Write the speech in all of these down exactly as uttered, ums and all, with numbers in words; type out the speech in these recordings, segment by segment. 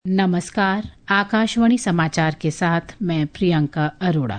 नमस्कार, आकाशवाणी समाचार के साथ मैं प्रियंका अरोड़ा।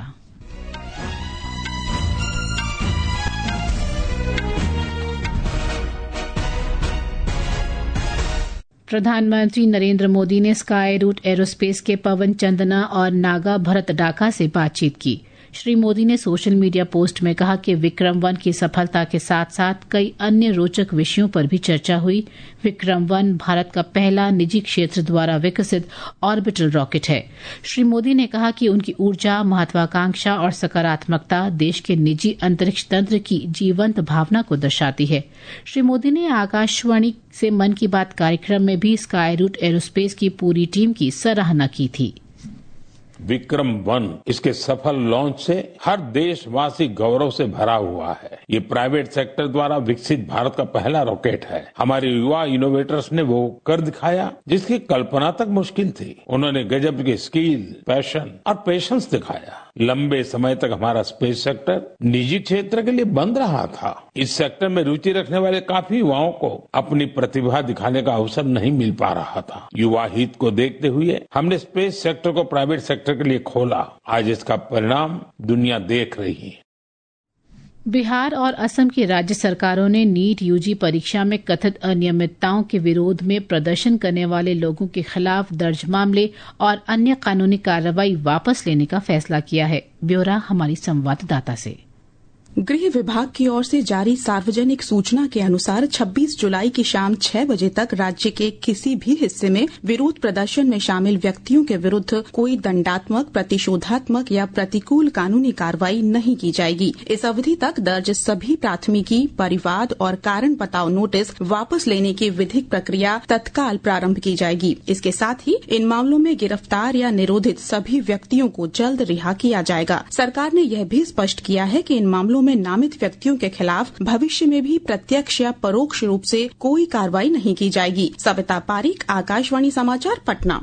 प्रधानमंत्री नरेंद्र मोदी ने स्काई रूट एरोस्पेस के पवन चंदना और नागा भरत डाका से बातचीत की। श्री मोदी ने सोशल मीडिया पोस्ट में कहा कि विक्रम वन की सफलता के साथ साथ कई अन्य रोचक विषयों पर भी चर्चा हुई। विक्रम वन भारत का पहला निजी क्षेत्र द्वारा विकसित ऑर्बिटल रॉकेट है। श्री मोदी ने कहा कि उनकी ऊर्जा, महत्वाकांक्षा और सकारात्मकता देश के निजी अंतरिक्ष तंत्र की जीवंत भावना को दर्शाती है। श्री मोदी ने आकाशवाणी से मन की बात कार्यक्रम में भी स्काई रूट एरोस्पेस की पूरी टीम की सराहना की थी। विक्रम वन इसके सफल लॉन्च से हर देशवासी गौरव से भरा हुआ है। ये प्राइवेट सेक्टर द्वारा विकसित भारत का पहला रॉकेट है। हमारे युवा इनोवेटर्स ने वो कर दिखाया जिसकी कल्पना तक मुश्किल थी। उन्होंने गजब की स्किल, पैशन और पेशेंस दिखाया। लंबे समय तक हमारा स्पेस सेक्टर निजी क्षेत्र के लिए बंद रहा था। इस सेक्टर में रुचि रखने वाले काफी युवाओं को अपनी प्रतिभा दिखाने का अवसर नहीं मिल पा रहा था। युवा हित को देखते हुए हमने स्पेस सेक्टर को प्राइवेट सेक्टर के लिए खोला। आज इसका परिणाम दुनिया देख रही है। बिहार और असम की राज्य सरकारों ने नीट यूजी परीक्षा में कथित अनियमितताओं के विरोध में प्रदर्शन करने वाले लोगों के खिलाफ दर्ज मामले और अन्य कानूनी कार्रवाई वापस लेने का फैसला किया है। ब्यौरा हमारी संवाददाता से। गृह विभाग की ओर से जारी सार्वजनिक सूचना के अनुसार छब्बीस जुलाई की शाम छह बजे तक राज्य के किसी भी हिस्से में विरोध प्रदर्शन में शामिल व्यक्तियों के विरुद्ध कोई दंडात्मक, प्रतिशोधात्मक या प्रतिकूल कानूनी कार्रवाई नहीं की जाएगी। इस अवधि तक दर्ज सभी प्राथमिकी, परिवाद और कारण बताओ नोटिस वापस लेने की विधिक प्रक्रिया तत्काल प्रारंभ की जाएगी। इसके साथ ही इन मामलों में गिरफ्तार या निरोधित सभी व्यक्तियों को जल्द रिहा किया जाएगा। सरकार ने यह भी स्पष्ट किया है कि इन मामलों में नामित व्यक्तियों के खिलाफ भविष्य में भी प्रत्यक्ष या परोक्ष रूप से कोई कार्रवाई नहीं की जाएगी। सविता पारीक, आकाशवाणी समाचार, पटना।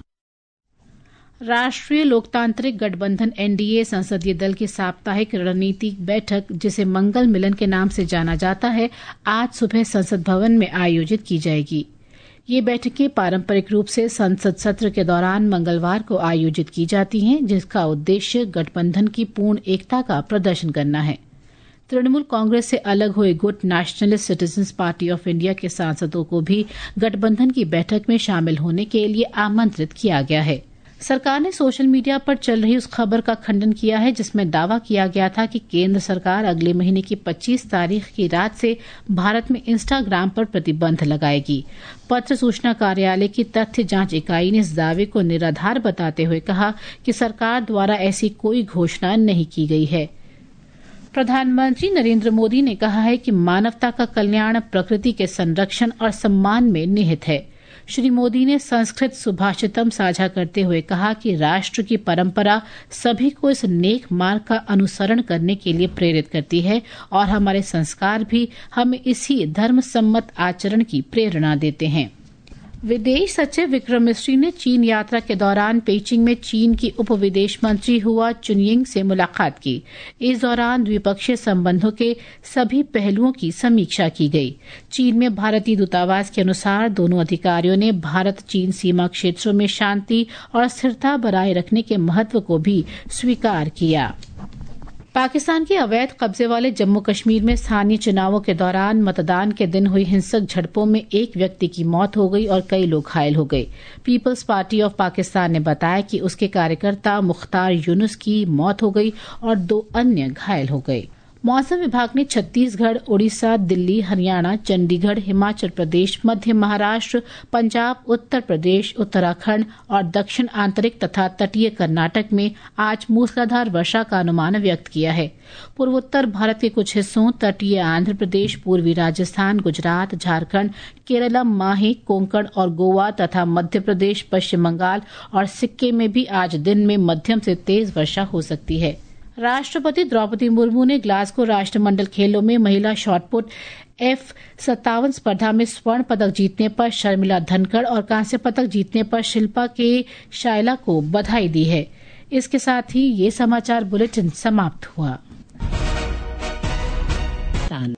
राष्ट्रीय लोकतांत्रिक गठबंधन एनडीए संसदीय दल की साप्ताहिक रणनीतिक बैठक, जिसे मंगल मिलन के नाम से जाना जाता है, आज सुबह संसद भवन में आयोजित की जाएगी। ये बैठकें पारंपरिक रूप से संसद सत्र के दौरान मंगलवार को आयोजित की जाती हैं, जिसका उद्देश्य गठबंधन की पूर्ण एकता का प्रदर्शन करना है। तृणमूल कांग्रेस से अलग हुए गुट nationalist citizens party of India के सांसदों को भी गठबंधन की बैठक में शामिल होने के लिए आमंत्रित किया गया है। सरकार ने सोशल मीडिया पर चल रही उस खबर का खंडन किया है जिसमें दावा किया गया था कि केंद्र सरकार अगले महीने की पच्चीस तारीख की रात से भारत में इंस्टाग्राम पर प्रतिबंध लगाएगी। पत्र सूचना कार्यालय की तथ्य जांच इकाई ने इस दावे को निराधार बताते हुए कहा कि सरकार द्वारा ऐसी कोई घोषणा नहीं की गई है। प्रधानमंत्री नरेंद्र मोदी ने कहा है कि मानवता का कल्याण प्रकृति के संरक्षण और सम्मान में निहित है। श्री मोदी ने संस्कृत सुभाषितम साझा करते हुए कहा कि राष्ट्र की परंपरा सभी को इस नेक मार्ग का अनुसरण करने के लिए प्रेरित करती है और हमारे संस्कार भी हमें इसी धर्म सम्मत आचरण की प्रेरणा देते हैं। विदेश सचिव विक्रम मिस्री ने चीन यात्रा के दौरान पेइचिंग में चीन की उप विदेश मंत्री हुआ चुनयिंग से मुलाकात की। इस दौरान द्विपक्षीय संबंधों के सभी पहलुओं की समीक्षा की गई। चीन में भारतीय दूतावास के अनुसार दोनों अधिकारियों ने भारत चीन सीमा क्षेत्रों में शांति और स्थिरता बनाए रखने के महत्व को भी स्वीकार किया। पाकिस्तान के अवैध कब्जे वाले जम्मू कश्मीर में स्थानीय चुनावों के दौरान मतदान के दिन हुई हिंसक झड़पों में एक व्यक्ति की मौत हो गई और कई लोग घायल हो गए। पीपल्स पार्टी ऑफ पाकिस्तान ने बताया कि उसके कार्यकर्ता मुख्तार यूनुस की मौत हो गई और दो अन्य घायल हो गए। मौसम विभाग ने छत्तीसगढ़, उड़ीसा, दिल्ली, हरियाणा, चंडीगढ़, हिमाचल प्रदेश, मध्य महाराष्ट्र, पंजाब, उत्तर प्रदेश, उत्तराखंड और दक्षिण आंतरिक तथा तटीय कर्नाटक में आज मूसलाधार वर्षा का अनुमान व्यक्त किया है। पूर्वोत्तर भारत के कुछ हिस्सों, तटीय आंध्र प्रदेश, पूर्वी राजस्थान, गुजरात, झारखंड, केरलम, माहे, कोंकण और गोवा तथा मध्य प्रदेश, पश्चिम बंगाल और सिक्किम में भी आज दिन में मध्यम से तेज वर्षा हो सकती है। राष्ट्रपति द्रौपदी मुर्मू ने ग्लासगो राष्ट्रमंडल खेलों में महिला शॉटपुट एफ सत्तावन स्पर्धा में स्वर्ण पदक जीतने पर शर्मिला धनखड़ और कांस्य पदक जीतने पर शिल्पा के शायला को बधाई दी है। इसके साथ ही ये समाचार बुलेटिन समाप्त हुआ।